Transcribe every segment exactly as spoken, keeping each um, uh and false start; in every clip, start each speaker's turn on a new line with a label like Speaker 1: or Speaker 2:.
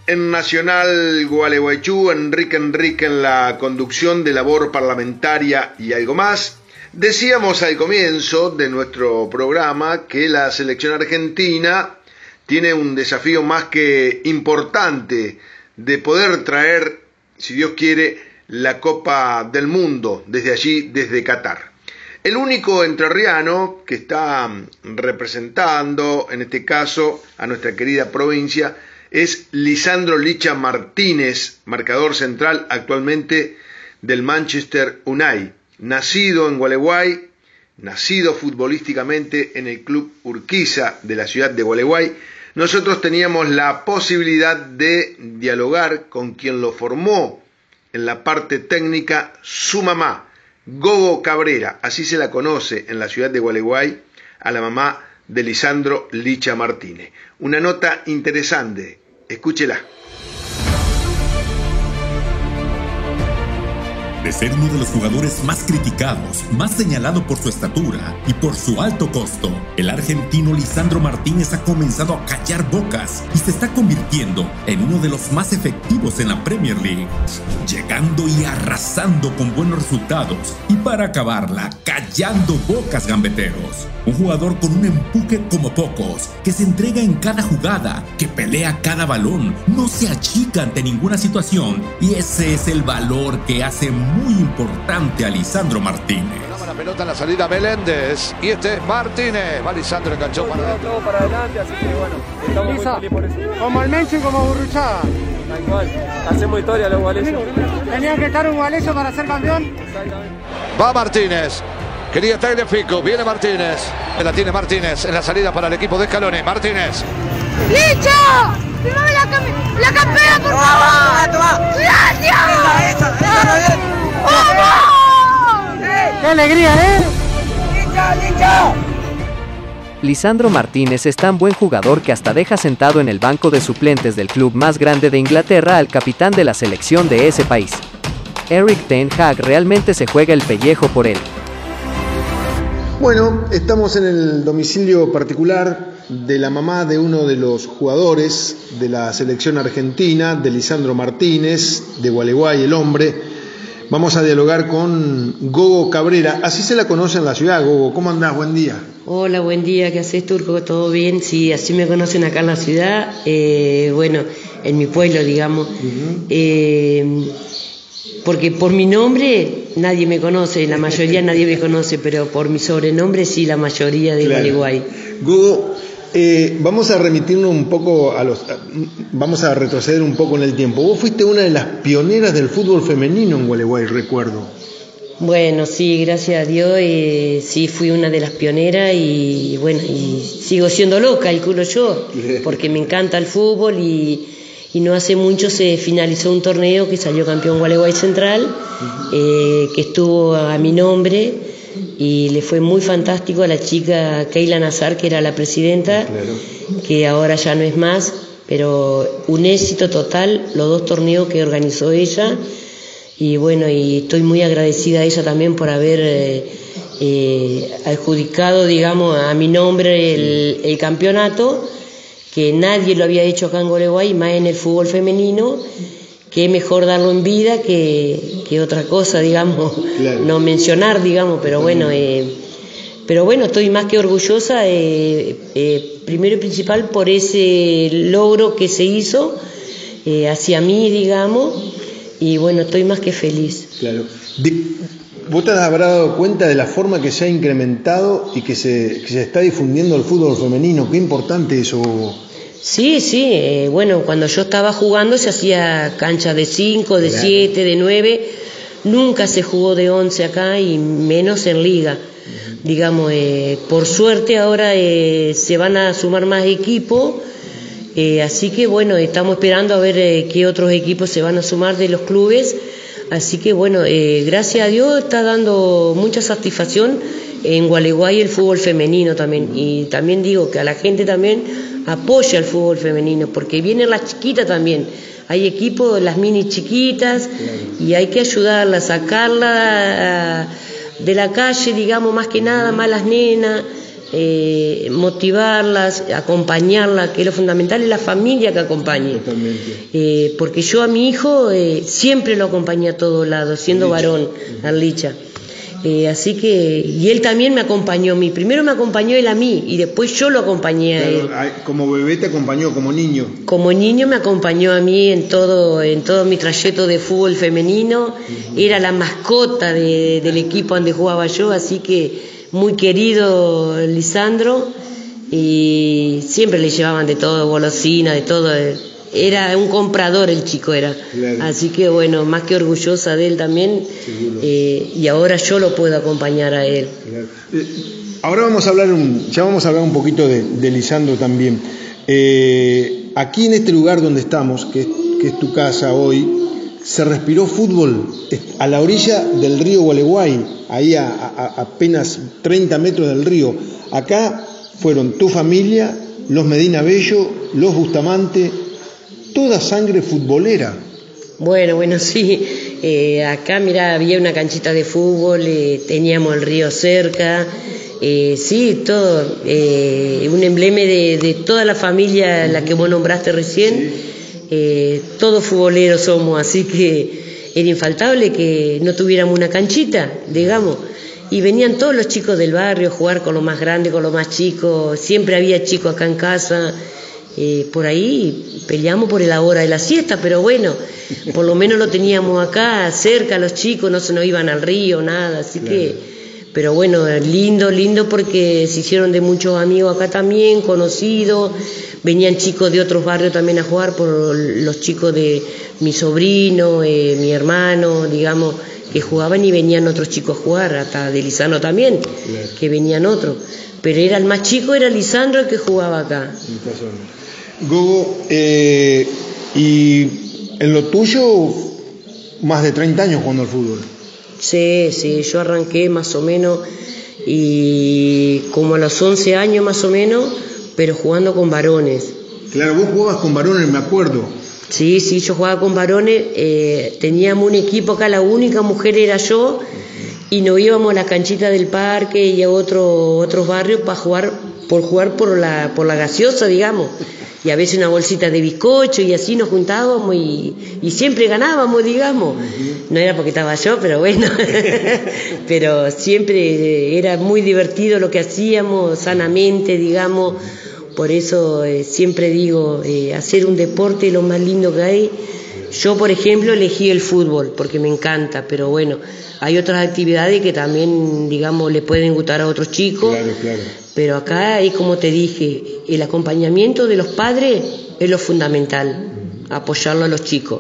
Speaker 1: En Nacional Gualeguaychú, Enrique Enrique en la conducción de labor parlamentaria y algo más. Decíamos al comienzo de nuestro programa que la selección argentina tiene un desafío más que importante de poder traer, si Dios quiere, la Copa del Mundo desde allí, desde Qatar. El único entrerriano que está representando, en este caso, a nuestra querida provincia, es Lisandro Licha Martínez, marcador central actualmente del Manchester United. Nacido en Gualeguay, nacido futbolísticamente en el Club Urquiza de la ciudad de Gualeguay, nosotros teníamos la posibilidad de dialogar con quien lo formó en la parte técnica, su mamá, Gogo Cabrera, así se la conoce en la ciudad de Gualeguay, a la mamá de Lisandro Licha Martínez. Una nota interesante, escúchela.
Speaker 2: De ser uno de los jugadores más criticados, más señalado por su estatura y por su alto costo, el argentino Lisandro Martínez ha comenzado a callar bocas y se está convirtiendo en uno de los más efectivos en la Premier League, llegando y arrasando con buenos resultados y para acabarla, callando bocas gambeteros. Un jugador con un empuje como pocos, que se entrega en cada jugada, que pelea cada balón, no se achica ante ninguna situación y ese es el valor que hace muy importante a Lisandro Martínez.
Speaker 3: La pelota en la salida Meléndez y este Martínez. Va Lisandro, enganchó para adelante.
Speaker 4: Todo para adelante, así que bueno, estamos muy felices por eso.
Speaker 5: Como el Mencho y como Burruchaga.
Speaker 4: Tal cual, hacemos historia los gualesos.
Speaker 5: Tenían que estar un gualeso para ser campeón.
Speaker 4: Exactamente.
Speaker 3: Va Martínez. Quería Tagliafico, viene Martínez. La tiene Martínez en la salida para el equipo de Scaloni. Martínez.
Speaker 6: ¡Licho! ¡Firmame la, cam la campera, por favor! ¡Gracias! ¡Vamos!
Speaker 5: ¡Qué alegría, eh!
Speaker 6: ¡Licho, Licho!
Speaker 7: Lisandro Martínez es tan buen jugador que hasta deja sentado en el banco de suplentes del club más grande de Inglaterra al capitán de la selección de ese país. Erik ten Hag realmente se juega el pellejo por él.
Speaker 1: Bueno, estamos en el domicilio particular de la mamá de uno de los jugadores de la selección argentina, de Lisandro Martínez, de Gualeguay, el hombre. Vamos a dialogar con Gogo Cabrera, así se la conoce en la ciudad. Gogo, ¿cómo andás? Buen día.
Speaker 8: Hola, buen día, ¿qué haces, Turco? ¿Todo bien? Sí, así me conocen acá en la ciudad, eh, bueno, en mi pueblo, digamos. Uh-huh. eh, Porque por mi nombre nadie me conoce, la mayoría nadie me conoce, pero por mi sobrenombre sí, la mayoría de
Speaker 1: claro.
Speaker 8: Gualeguay.
Speaker 1: Gogo, eh, vamos a remitirnos un poco a los, a, vamos a retroceder un poco en el tiempo. Vos fuiste una de las pioneras del fútbol femenino en Gualeguay, recuerdo.
Speaker 8: Bueno, sí, gracias a Dios, eh, sí fui una de las pioneras y bueno, y sigo siéndolo, calculo yo, porque me encanta el fútbol y... Y no hace mucho se finalizó un torneo que salió campeón Gualeguay Central, eh, que estuvo a mi nombre y le fue muy fantástico a la chica Keila Nazar, que era la presidenta, claro. Que ahora ya no es más, pero un éxito total los dos torneos que organizó ella. Y bueno, y estoy muy agradecida a ella también por haber eh, eh, adjudicado, digamos, a mi nombre el, el campeonato, que nadie lo había hecho acá en Gualeguay, más en el fútbol femenino, que es mejor darlo en vida que, que otra cosa, digamos, claro. No mencionar, digamos, pero bueno, eh, pero bueno, estoy más que orgullosa, eh, eh, primero y principal por ese logro que se hizo eh, hacia mí, digamos, y bueno, estoy más que feliz.
Speaker 1: Claro. De, ¿Vos te habrás dado cuenta de la forma que se ha incrementado y que se, que se está difundiendo el fútbol femenino? Qué importante eso.
Speaker 8: Sí, sí, eh, bueno, cuando yo estaba jugando se hacía cancha de cinco, de siete, claro. De nueve, nunca se jugó de once acá y menos en liga. Uh-huh. Digamos, eh, por suerte ahora eh, se van a sumar más equipos, eh, así que bueno, estamos esperando a ver eh, qué otros equipos se van a sumar de los clubes, así que bueno, eh, gracias a Dios está dando mucha satisfacción en Gualeguay el fútbol femenino también, y también digo que a la gente también apoya el fútbol femenino, porque vienen las chiquitas también, hay equipos, las mini chiquitas, claro. Y hay que ayudarlas, sacarlas de la calle, digamos, más que nada, más las nenas, eh, motivarlas, acompañarla, que lo fundamental es la familia que acompañe. Eh, porque yo a mi hijo eh, siempre lo acompañé a todos lados, siendo varón, al Licha. Eh, así que, y él también me acompañó a mí. Primero me acompañó él a mí y después yo lo acompañé a él.
Speaker 1: Claro, como bebé te acompañó, como niño.
Speaker 8: Como niño me acompañó a mí en todo, en todo mi trayecto de fútbol femenino. Uh-huh. Era la mascota de, del equipo donde jugaba yo, así que muy querido Lisandro. Y siempre le llevaban de todo, golosina, de todo. Era un comprador el chico, era. Claro. Así que bueno, más que orgullosa de él también. Eh, y ahora yo lo puedo acompañar a él.
Speaker 1: Claro. Eh, ahora vamos a hablar un, ya vamos a hablar un poquito de, de Lisandro también. Eh, aquí en este lugar donde estamos, que, que es tu casa hoy, se respiró fútbol a la orilla del río Gualeguay, ahí a, a, a apenas treinta metros del río. Acá fueron tu familia, los Medina Bello, los Bustamante, toda sangre futbolera.
Speaker 8: Bueno, bueno, sí. Eh, acá, mirá, había una canchita de fútbol, eh, teníamos el río cerca. Eh, sí, todo. Eh, un emblema de, de toda la familia, la que vos nombraste recién. Eh, todos futboleros somos, así que era infaltable que no tuviéramos una canchita, digamos. Y venían todos los chicos del barrio a jugar con los más grandes, con los más chicos. Siempre había chicos acá en casa. Eh, por ahí peleamos por la hora de la siesta, pero bueno, por lo menos lo teníamos acá cerca, los chicos no se nos iban al río, nada, así claro. que, pero bueno, lindo, lindo porque se hicieron de muchos amigos acá también, conocidos, venían chicos de otros barrios también a jugar, por los chicos de mi sobrino, eh, mi hermano, digamos, que jugaban y venían otros chicos a jugar, hasta de Lisandro también, claro. que venían otros, pero era el más chico, era Lisandro el que jugaba acá.
Speaker 1: Gogo, eh, y en lo tuyo, más de treinta años jugando al fútbol.
Speaker 8: Sí, sí, yo arranqué más o menos, y como a los once años más o menos, pero jugando con varones.
Speaker 1: Claro, vos jugabas con varones, me acuerdo.
Speaker 8: Sí, sí, yo jugaba con varones, eh, teníamos un equipo acá, la única mujer era yo, y nos íbamos a la canchita del parque y a otro, otros barrios para jugar, por jugar por la, por la gaseosa, digamos. Y a veces una bolsita de bizcocho y así nos juntábamos y, y siempre ganábamos, digamos. No era porque estaba yo, pero bueno. Pero siempre era muy divertido lo que hacíamos, sanamente, digamos. Por eso eh, siempre digo, eh, hacer un deporte es lo más lindo que hay. Yo, por ejemplo, elegí el fútbol porque me encanta, pero bueno, hay otras actividades que también, digamos, le pueden gustar a otros chicos.
Speaker 1: Claro, claro.
Speaker 8: Pero acá, y como te dije, el acompañamiento de los padres es lo fundamental, apoyarlo a los chicos.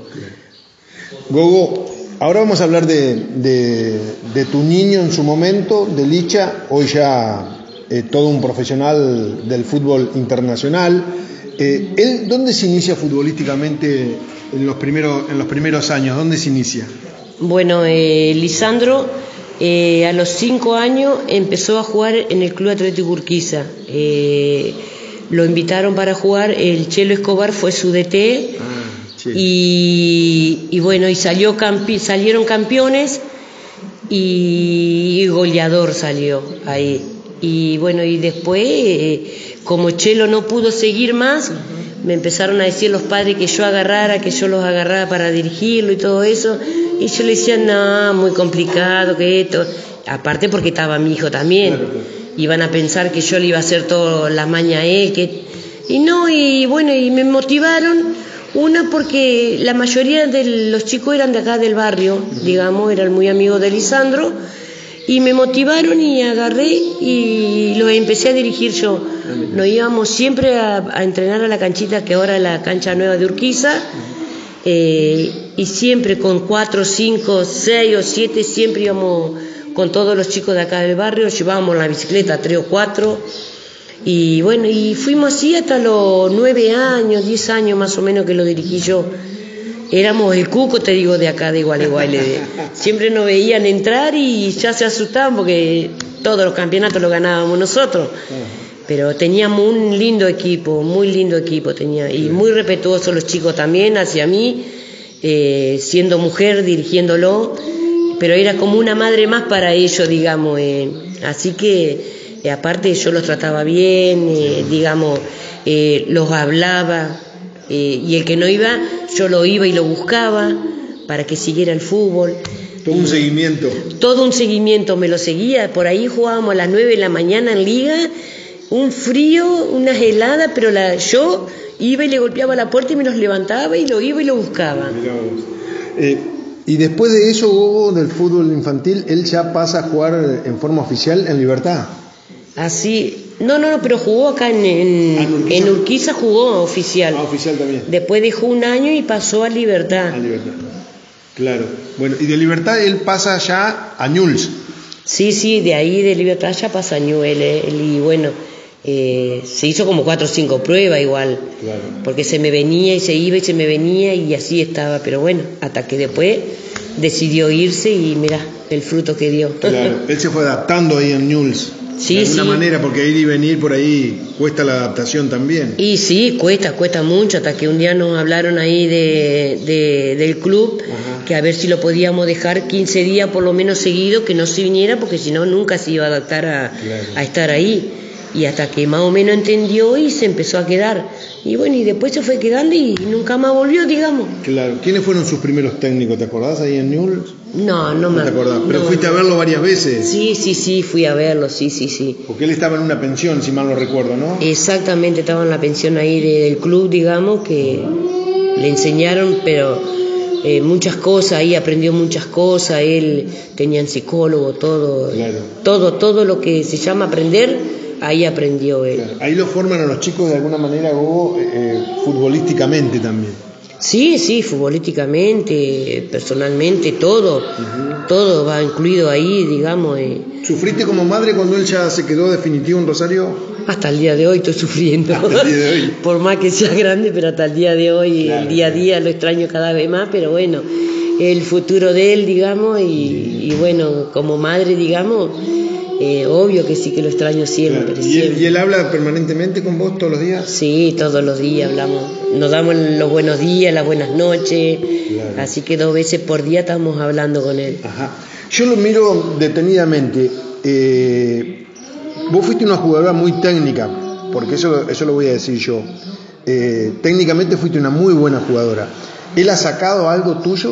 Speaker 1: Gogo, ahora vamos a hablar de, de, de tu niño en su momento, de Licha, hoy ya eh, todo un profesional del fútbol internacional. Eh, ¿Él dónde se inicia futbolísticamente en los primeros, en los primeros años? ¿Dónde se inicia?
Speaker 8: Bueno, eh, Lisandro... Eh, a los cinco años empezó a jugar en el Club Atlético Urquiza. Eh, lo invitaron para jugar, el Chelo Escobar fue su D T. Ah, sí. y, y bueno, y salió campi- salieron campeones y, y goleador salió ahí. Y bueno, y después, eh, como Chelo no pudo seguir más, me empezaron a decir los padres que yo agarrara, que yo los agarrara para dirigirlo y todo eso. Y yo le decía, no, muy complicado que esto. Aparte porque estaba mi hijo también. Claro, claro. Iban a pensar que yo le iba a hacer toda la maña a él. Que... Y no, y bueno, y me motivaron. Una, porque la mayoría de los chicos eran de acá del barrio, digamos, eran muy amigos de Lisandro. Y me motivaron y agarré y los empecé a dirigir yo. Nos íbamos siempre a, a entrenar a la canchita que ahora es la cancha nueva de Urquiza. Eh, y siempre con cuatro, cinco, seis o siete, siempre íbamos con todos los chicos de acá del barrio, llevábamos la bicicleta, tres o cuatro, y bueno, y fuimos así hasta los nueve años, diez años más o menos que lo dirigí yo. Éramos el cuco, te digo, de acá de Gualeguay. Siempre nos veían entrar y ya se asustaban porque todos los campeonatos los ganábamos nosotros. Pero teníamos un lindo equipo, muy lindo equipo tenía, y muy respetuosos los chicos también hacia mí, eh, siendo mujer, dirigiéndolo, pero era como una madre más para ellos, digamos. Eh. Así que Eh, aparte yo los trataba bien, eh, digamos, eh, los hablaba, eh, y el que no iba, yo lo iba y lo buscaba para que siguiera el fútbol.
Speaker 1: Todo un seguimiento.
Speaker 8: Todo un seguimiento, me lo seguía. Por ahí jugábamos a las nueve de la mañana en liga, un frío, unas heladas, pero la, yo iba y le golpeaba la puerta y me los levantaba y lo iba y lo buscaba.
Speaker 1: Eh, y después de eso, Gogo, del fútbol infantil, él ya pasa a jugar en forma oficial en Libertad.
Speaker 8: Así, no, no, no, pero jugó acá en, en, ah, en, Urquiza. en Urquiza jugó oficial.
Speaker 1: Ah, oficial también.
Speaker 8: Después dejó un año y pasó a Libertad.
Speaker 1: A Libertad. Claro. Bueno, y de Libertad él pasa ya a Newell's.
Speaker 8: Sí, sí, de ahí de Libertad ya pasa a Newell's. Él, y bueno, eh, se hizo como cuatro o cinco pruebas igual. Claro. Porque se me venía y se iba y se me venía y así estaba. Pero bueno, hasta que después decidió irse y mirá el fruto que dio.
Speaker 1: Claro. Él se fue adaptando ahí en Newell's.
Speaker 8: Sí,
Speaker 1: de alguna
Speaker 8: sí.
Speaker 1: manera, porque ir y venir por ahí cuesta la adaptación también.
Speaker 8: Y sí, cuesta, cuesta mucho, hasta que un día nos hablaron ahí de, de, del club, ajá, que a ver si lo podíamos dejar quince días por lo menos seguido, que no se viniera, porque si no nunca se iba a adaptar a, claro, a estar ahí. Y hasta que más o menos entendió y se empezó a quedar. Y bueno, y después se fue quedando y nunca más volvió, digamos.
Speaker 1: Claro. ¿Quiénes fueron sus primeros técnicos? ¿Te acordás ahí en Newell's?
Speaker 8: No, no, no me
Speaker 1: te acordás. ¿Pero
Speaker 8: no,
Speaker 1: fuiste
Speaker 8: no.
Speaker 1: a verlo varias veces?
Speaker 8: Sí, sí, sí, fui a verlo, sí, sí, sí.
Speaker 1: Porque él estaba en una pensión, si mal no recuerdo, ¿no?
Speaker 8: Exactamente, estaba en la pensión ahí de, del club, digamos, que le enseñaron, pero eh, muchas cosas, ahí aprendió muchas cosas, él tenía un psicólogo, todo, claro, todo, todo lo que se llama aprender. Ahí aprendió él.
Speaker 1: Claro. Ahí lo forman a los chicos de alguna manera, Gogo, eh, futbolísticamente también.
Speaker 8: Sí, sí, futbolísticamente, personalmente, todo, uh-huh, todo va incluido ahí, digamos. Eh.
Speaker 1: ¿Sufriste como madre cuando él ya se quedó definitivo en Rosario?
Speaker 8: Hasta el día de hoy estoy sufriendo.
Speaker 1: Hasta el día de hoy.
Speaker 8: Por más que sea grande, pero hasta el día de hoy, claro, el día a día lo extraño cada vez más, pero bueno, el futuro de él, digamos, y, sí, y bueno, como madre, digamos, Eh, obvio que sí que lo extraño siempre,
Speaker 1: claro. ¿Y,
Speaker 8: siempre.
Speaker 1: Él, ¿Y él habla permanentemente con vos todos los días?
Speaker 8: Sí, todos los días hablamos. Nos damos los buenos días, las buenas noches. Claro. Así que dos veces por día estamos hablando con él.
Speaker 1: Ajá. Yo lo miro detenidamente. Eh, vos fuiste una jugadora muy técnica, porque eso, eso lo voy a decir yo. Eh, técnicamente fuiste una muy buena jugadora. ¿Él ha sacado algo tuyo?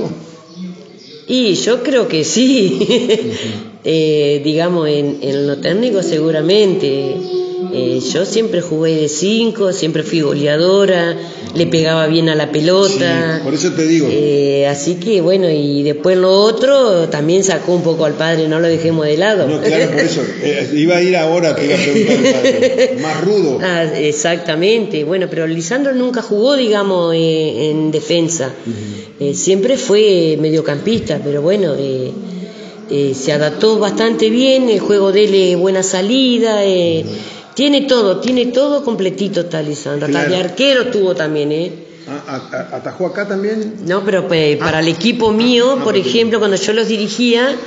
Speaker 8: Y yo creo que sí. Uh-huh. eh, digamos, en, en lo técnico seguramente. Eh, yo siempre jugué de cinco, siempre fui goleadora, le pegaba bien a la pelota.
Speaker 1: Sí, por eso te digo.
Speaker 8: Eh, así que bueno, y después lo otro también sacó un poco al padre, no lo dejemos de lado.
Speaker 1: No, claro, por eso. Eh, iba a ir ahora, te iba a preguntar, más rudo.
Speaker 8: Ah, exactamente. Bueno, pero Lisandro nunca jugó, digamos, eh, en defensa. Uh-huh. Eh, siempre fue mediocampista, pero bueno, eh, eh, se adaptó bastante bien, el juego de él es buena salida. Eh, uh-huh. Tiene todo, tiene todo completito está Lisandro. Hasta claro, de arquero tuvo también, ¿eh?
Speaker 1: ¿Atajó acá también?
Speaker 8: No, pero pues, ah, para el equipo mío, ah, no, por ejemplo, cuando yo los dirigía,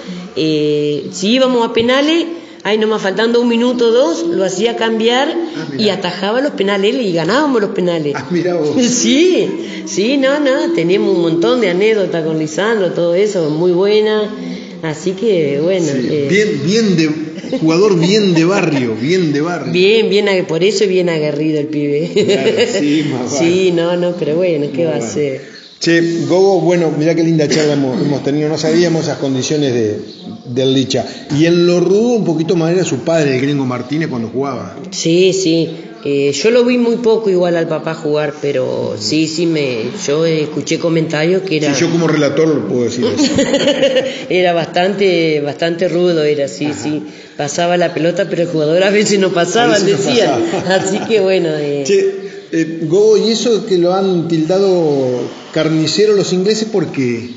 Speaker 8: eh, si íbamos a penales, ahí nomás faltando un minuto o dos, lo hacía cambiar ah, y atajaba los penales y ganábamos los penales.
Speaker 1: Ah, mirá vos.
Speaker 8: Sí, sí, no, no, teníamos un montón de anécdotas con Lisandro, todo eso, muy buena. Así que, bueno.
Speaker 1: Sí, eh, bien, bien de... Jugador bien de barrio, bien de barrio.
Speaker 8: Bien, bien, por eso es bien aguerrido el pibe.
Speaker 1: Claro, sí, más vale.
Speaker 8: Sí, no, no, pero bueno, ¿qué más va vale. a ser?
Speaker 1: Che, Gogo, bueno, mirá qué linda charla hemos, hemos tenido, no sabíamos esas condiciones de, del Licha. Y en lo rudo un poquito más era su padre, el Gringo Martínez, cuando jugaba.
Speaker 8: Sí, sí. Eh, yo lo vi muy poco igual al papá jugar, pero sí, sí, me, yo escuché comentarios que era...
Speaker 1: Sí, yo como relator puedo decir eso.
Speaker 8: Era bastante, bastante rudo, era así, ajá, sí. Pasaba la pelota, pero el jugador a veces no pasaba, decían. No pasaba. Así que bueno... Eh...
Speaker 1: Che, eh, Gogo, ¿y eso que lo han tildado carnicero los ingleses por qué?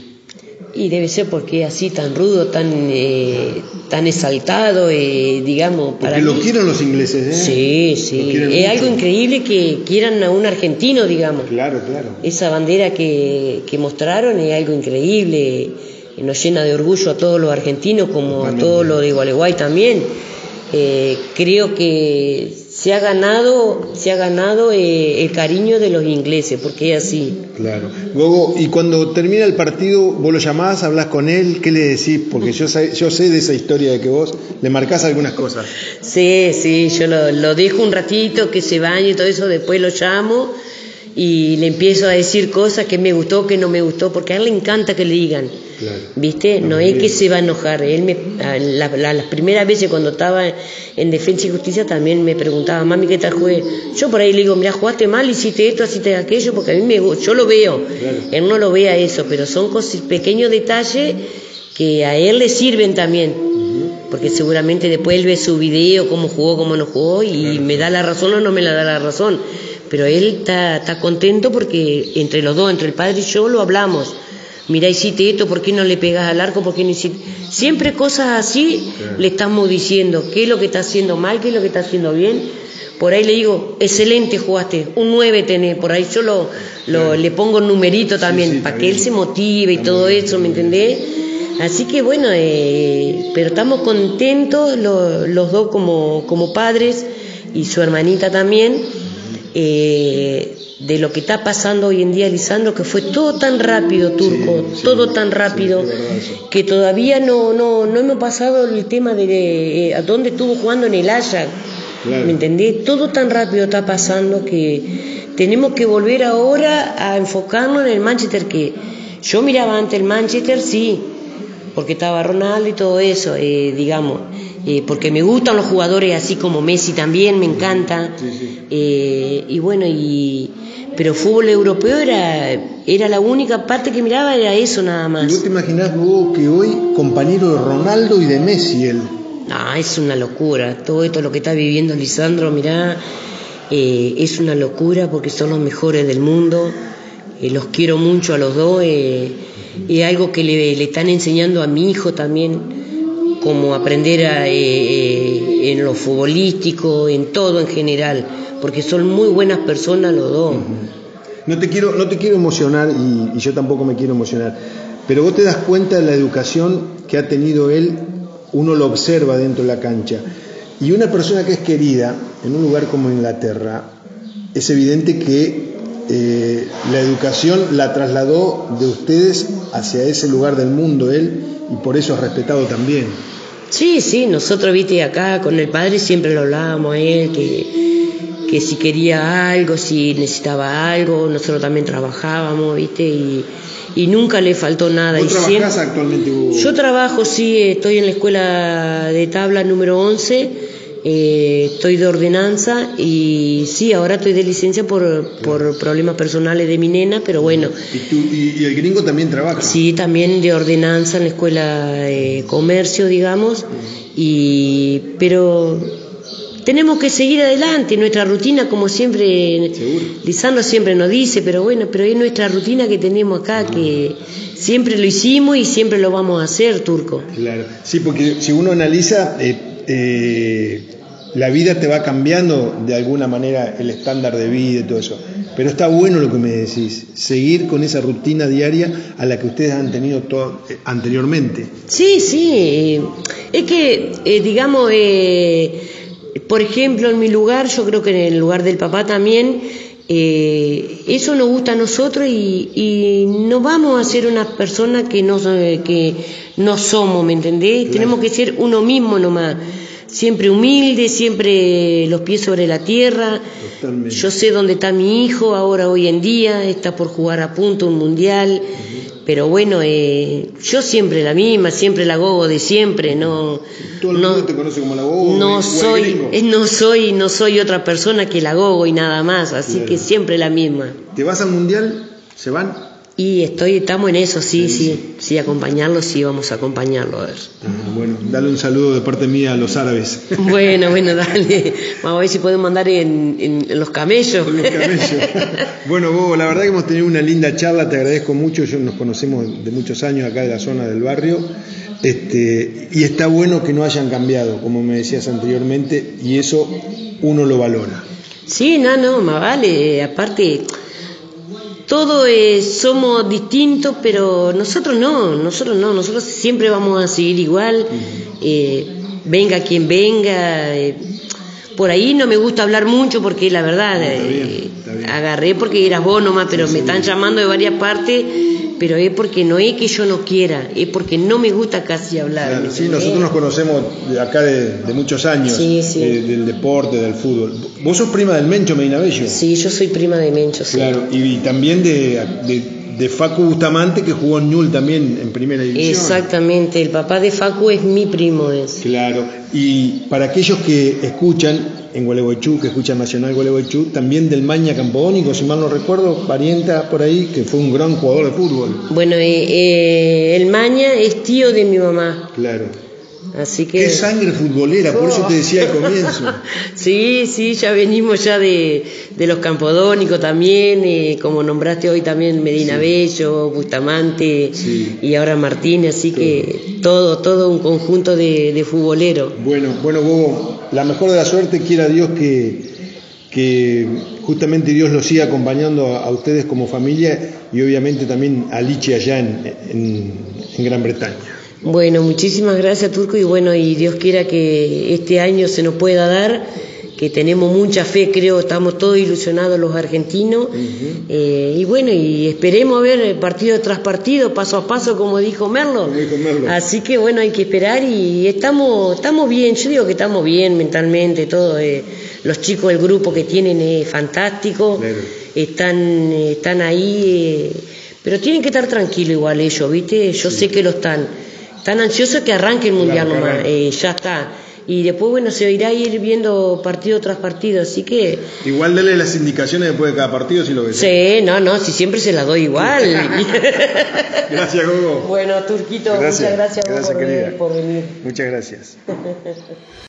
Speaker 8: Y debe ser porque así tan rudo, tan eh, tan exaltado, eh, digamos.
Speaker 1: Para porque mí, lo quieren los ingleses, ¿eh?
Speaker 8: Sí, sí. Es mucho. Algo increíble que quieran a un argentino, digamos.
Speaker 1: Claro, claro.
Speaker 8: Esa bandera que, que mostraron es algo increíble. Nos llena de orgullo a todos los argentinos, como a todos los de Gualeguay también. Eh, creo que se ha ganado, se ha ganado eh, el cariño de los ingleses, porque es así.
Speaker 1: Claro. Gogo, y cuando termina el partido, vos lo llamás, hablás con él, ¿qué le decís? Porque yo sé, yo sé de esa historia de que vos le marcás algunas cosas.
Speaker 8: Sí, sí, yo lo, lo dejo un ratito, que se bañe y todo eso, después lo llamo y le empiezo a decir cosas que me gustó, que no me gustó, porque a él le encanta que le digan. Claro. ¿Viste? No es que se va a enojar. Él me, la, la, las primeras veces cuando estaba en Defensa y Justicia también me preguntaba, mami, ¿qué tal jugué? Yo por ahí le digo, mira, jugaste mal, hiciste esto, hiciste aquello, porque a mí me yo lo veo. Claro. Él no lo ve a eso, pero son cosas, pequeños detalles que a él le sirven también. Uh-huh. Porque seguramente después él ve su video, cómo jugó, cómo no jugó, y claro, me da la razón o no me la da la razón. Pero él está, está contento porque entre los dos, entre el padre y yo, lo hablamos. Mirá, hiciste esto, ¿por qué no le pegas al arco? ¿Por qué no hiciste? Siempre cosas así, claro, le estamos diciendo qué es lo que está haciendo mal, qué es lo que está haciendo bien. Por ahí le digo, excelente jugaste, un nueve tenés, por ahí yo lo, lo, claro, le pongo un numerito también, sí, sí, para que él se motive y todo eso, ¿me entendés? Así que bueno, eh, pero estamos contentos lo, los dos como, como padres, y su hermanita también, eh, de lo que está pasando hoy en día, Lisandro, que fue todo tan rápido, Turco, sí, sí, todo tan rápido, sí, que todavía no, no, no hemos pasado el tema de, de eh, a dónde estuvo jugando en el Ajax, claro, ¿me entendés? Todo tan rápido está pasando que tenemos que volver ahora a enfocarnos en el Manchester, que yo miraba antes el Manchester, sí, porque estaba Ronaldo y todo eso, eh, digamos, eh, porque me gustan los jugadores así como Messi también, me encanta, sí, sí. Eh, y bueno, y pero fútbol europeo era, era la única parte que miraba, era eso nada más.
Speaker 1: ¿Y vos te imaginás, vos, que hoy compañero de Ronaldo y de Messi él?
Speaker 8: No, es una locura, todo esto lo que está viviendo Lisandro, mirá, eh, es una locura porque son los mejores del mundo, eh, los quiero mucho a los dos, eh, es algo que le, le están enseñando a mi hijo también, como aprender a, eh, eh, en lo futbolístico, en todo en general, porque son muy buenas personas los dos.
Speaker 1: No te quiero, no te quiero emocionar, y, y yo tampoco me quiero emocionar, pero vos te das cuenta de la educación que ha tenido él, uno lo observa dentro de la cancha, y una persona que es querida en un lugar como Inglaterra, es evidente que eh, la educación la trasladó de ustedes hacia ese lugar del mundo él, y por eso es respetado también.
Speaker 8: Sí, sí, nosotros, viste, acá con el padre siempre lo hablábamos a él, que que si quería algo, si necesitaba algo, nosotros también trabajábamos, ¿viste? Y, y nunca le faltó nada.
Speaker 1: ¿Vos
Speaker 8: y
Speaker 1: trabajás
Speaker 8: siempre...
Speaker 1: actualmente, Hugo?
Speaker 8: Yo trabajo, sí, estoy en la escuela de tabla número once, eh, estoy de ordenanza y sí, ahora estoy de licencia por, claro, por problemas personales de mi nena, pero bueno.
Speaker 1: ¿Y, tú, y, y el gringo también trabaja?
Speaker 8: Sí, también de ordenanza en la escuela de comercio, digamos, y pero... tenemos que seguir adelante, nuestra rutina, como siempre, ¿seguro? Lisandro siempre nos dice, pero bueno, pero es nuestra rutina que tenemos acá, que siempre lo hicimos y siempre lo vamos a hacer, Turco.
Speaker 1: Claro, sí, porque si uno analiza, eh, eh, la vida te va cambiando de alguna manera, el estándar de vida y todo eso, pero está bueno lo que me decís, seguir con esa rutina diaria a la que ustedes han tenido todo, eh, anteriormente.
Speaker 8: Sí, sí, es que, eh, digamos... Eh, por ejemplo, en mi lugar, yo creo que en el lugar del papá también, eh, eso nos gusta a nosotros y, y no vamos a ser unas personas que no, que no somos, ¿me entendés? Claro. Tenemos que ser uno mismo nomás, siempre humilde, siempre los pies sobre la tierra. Totalmente. Yo sé dónde está mi hijo ahora, hoy en día, está por jugar a punto un mundial. Uh-huh. Pero bueno, eh, yo siempre la misma, siempre la Gogo de siempre, no.
Speaker 1: Todo el
Speaker 8: no,
Speaker 1: mundo te conoce como la Gogo.
Speaker 8: No soy, eh, no soy, no soy otra persona que la Gogo y nada más, así claro, que siempre la misma.
Speaker 1: ¿Te vas al mundial? ¿Se van?
Speaker 8: Y estoy, estamos en eso, sí, sí, sí, sí, acompañarlo, sí, vamos a acompañarlo, a ver.
Speaker 1: Ah, bueno, dale un saludo de parte mía a los árabes.
Speaker 8: Bueno, bueno, dale, vamos a ver si podemos mandar en, en, en los camellos.
Speaker 1: En los camellos. Bueno, Bobo, la verdad que hemos tenido una linda charla, te agradezco mucho, yo nos conocemos de muchos años acá de la zona del barrio, este, y está bueno que no hayan cambiado, como me decías anteriormente, y eso uno lo valora.
Speaker 8: Sí, no, no, más vale, aparte... Todos eh, somos distintos, pero nosotros no, nosotros no, nosotros siempre vamos a seguir igual, eh, venga quien venga, eh, por ahí no me gusta hablar mucho porque la verdad
Speaker 1: No, está bien,
Speaker 8: eh,
Speaker 1: está bien.
Speaker 8: agarré porque eras vos nomás, pero
Speaker 1: Sí,
Speaker 8: me
Speaker 1: sí.
Speaker 8: están llamando de varias partes, pero es porque no es que yo no quiera, es porque no me gusta casi hablar.
Speaker 1: Claro,
Speaker 8: ¿me
Speaker 1: sí,
Speaker 8: entendés?
Speaker 1: nosotros nos conocemos de acá de, de muchos años,
Speaker 8: Sí, sí.
Speaker 1: eh, del deporte, del fútbol. Vos sos prima del Mencho Medina Bello.
Speaker 8: Sí, yo soy prima de Mencho, sí.
Speaker 1: Claro, y, y también de, de, de Facu Bustamante, que jugó en Newell's también en primera división.
Speaker 8: Exactamente, el papá de Facu es mi primo. Es.
Speaker 1: Claro, y para aquellos que escuchan en Gualeguaychú, que escuchan Nacional Gualeguaychú, también del Maña Campodónico, si mal no recuerdo, parienta por ahí, que fue un gran jugador de fútbol.
Speaker 8: Bueno, eh, eh, el Maña es tío de mi mamá,
Speaker 1: Claro.
Speaker 8: así que...
Speaker 1: Qué sangre futbolera, por eso te decía al comienzo.
Speaker 8: Sí, sí, ya venimos ya de, de los Campodónicos también, eh, como nombraste hoy también Medina
Speaker 1: Sí.
Speaker 8: Bello, Bustamante
Speaker 1: Sí.
Speaker 8: y ahora Martínez, así
Speaker 1: Todo.
Speaker 8: que todo, todo un conjunto de, de futboleros.
Speaker 1: Bueno, bueno, Bobo, la mejor de la suerte, quiera Dios que, que justamente Dios los siga acompañando a, a ustedes como familia y obviamente también a Lichi allá en, en, en Gran Bretaña.
Speaker 8: Bueno, muchísimas gracias, Turco, y bueno, y Dios quiera que este año se nos pueda dar, que tenemos mucha fe, creo, estamos todos ilusionados los argentinos,
Speaker 1: Uh-huh.
Speaker 8: eh, y bueno, y esperemos ver partido tras partido, paso a paso, como dijo Merlo.
Speaker 1: Como dijo Merlo.
Speaker 8: Así que bueno, hay que esperar y estamos, estamos bien, yo digo que estamos bien mentalmente, todo, eh, los chicos del grupo que tienen es fantástico,
Speaker 1: Claro.
Speaker 8: están, están ahí, eh, pero tienen que estar tranquilos igual ellos, ¿viste? Yo
Speaker 1: Sí.
Speaker 8: sé que lo están. Están ansiosos que arranque el mundial
Speaker 1: Claro, que
Speaker 8: nomás,
Speaker 1: arranque.
Speaker 8: eh, ya está. Y después, bueno, se irá a ir viendo partido tras partido, así que...
Speaker 1: Igual dale las indicaciones después de cada partido si lo ves.
Speaker 8: Sí, no, no, si siempre se las doy igual.
Speaker 1: Gracias, Gogo.
Speaker 8: Bueno, Turquito,
Speaker 1: Gracias,
Speaker 8: muchas gracias, a vos
Speaker 1: gracias,
Speaker 8: por,
Speaker 1: querida.
Speaker 8: por venir.
Speaker 1: Muchas gracias.